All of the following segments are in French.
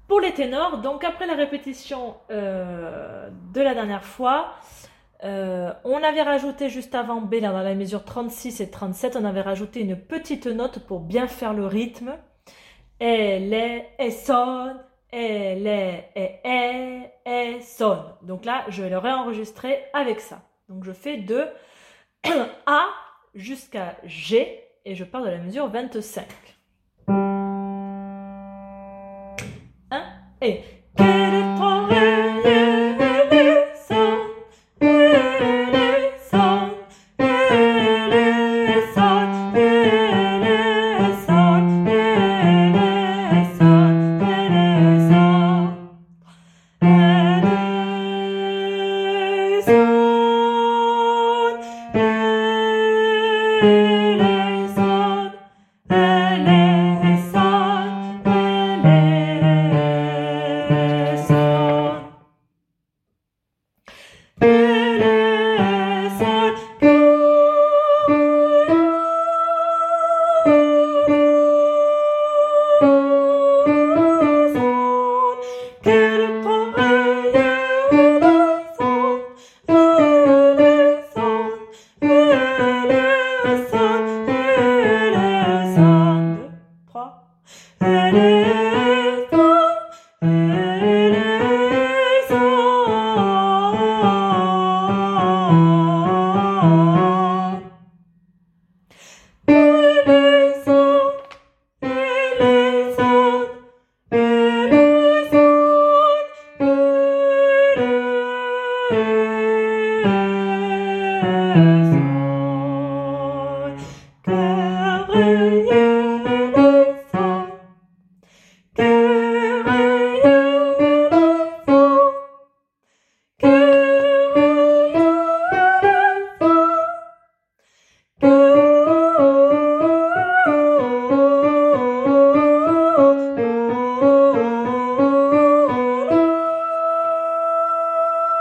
Pour les ténors, donc après la répétition de la dernière fois, on avait rajouté juste avant B, là, dans la mesure 36 et 37, on avait rajouté une petite note pour bien faire le rythme. Elle est, et sonne, elle est, et sonne. Donc là, je vais le réenregistrer avec ça. Donc je fais de A jusqu'à G et je pars de la mesure 25. 1 et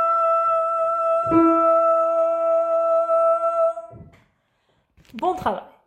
bon travail.